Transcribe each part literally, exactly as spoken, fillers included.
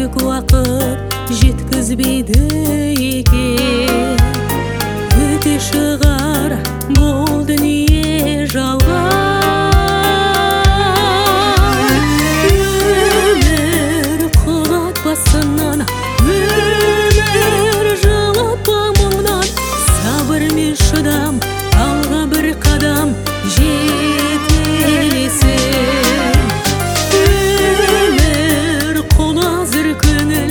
керек уақыт жеткізбейді екен. Өте шығар бұл дүние жалған. Өмір құлатпасынан, өмір жылатпа мұңнан. Сабыр мен шыдам, алға бір қадам жетелесің. Өмір құлазыр көңіл,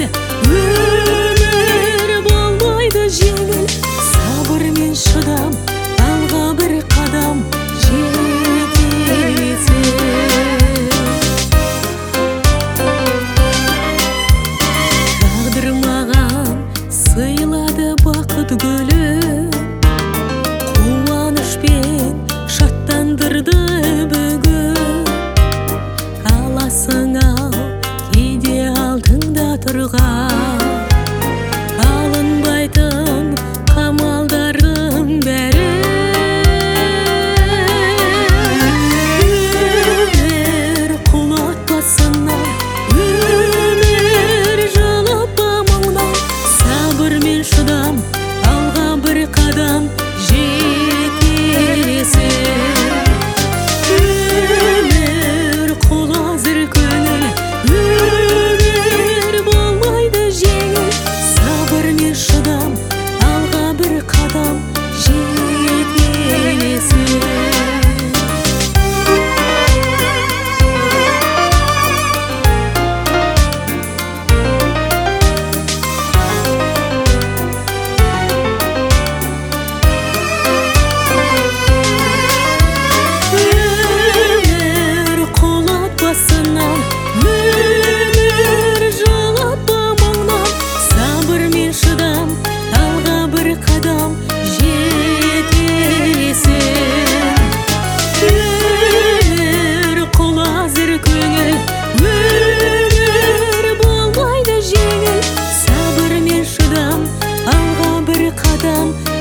өмір болмайды жеңіл. Сабыр мен шыдам, алға бір қадам жетелесің. Тағдыр маған сыйлады бақыт гүлін, қуанышпен шаттандырды бүгін. Аласың ал кейде алдыңда тұрған, алынбайтын қамалдардың бәрі. Өмір құлатпасынан, өмір жылатпа мұңнан. Сабыр мен шыдам, алға бір қадам жетелесің. Өмір құлазыр көңіл, өмір болмайды жеңіл. Сабыр мен шыдам, алға бір қадам жетелесің. Өмір құлатпасынан, өмір жылатпа мұңнан. Сабыр мен шыдам, алға бір қадам жетелесің. Өмір құлазыр көңіл, өмір болмайды жеңіл. Сабыр мен шыдам, алға бір қадам